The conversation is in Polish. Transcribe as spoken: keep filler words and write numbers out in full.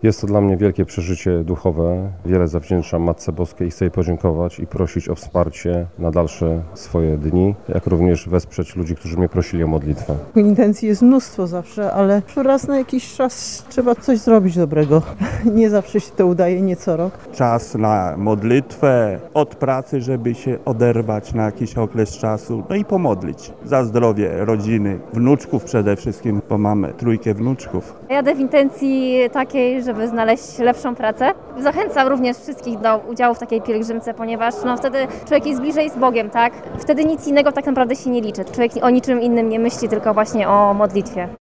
Jest to dla mnie wielkie przeżycie duchowe. Wiele zawdzięczam Matce Boskiej i chcę jej podziękować i prosić o wsparcie na dalsze swoje dni, jak również wesprzeć ludzi, którzy mnie prosili o modlitwę. Intencji jest mnóstwo zawsze, ale raz na jakiś czas trzeba coś zrobić dobrego. Nie zawsze się to udaje, nie co rok. Czas na modlitwę, od pracy, żeby się oderwać na jakiś okres czasu, no i pomodlić za zdrowie rodziny, wnuczków przede wszystkim, bo mamy trójkę wnuczków. Jadę w intencji takiej, żeby znaleźć lepszą pracę. Zachęcam również wszystkich do udziału w takiej pielgrzymce, ponieważ no, wtedy człowiek jest bliżej z Bogiem, tak? Wtedy nic innego tak naprawdę się nie liczy. Człowiek o niczym innym nie myśli, tylko właśnie o modlitwie.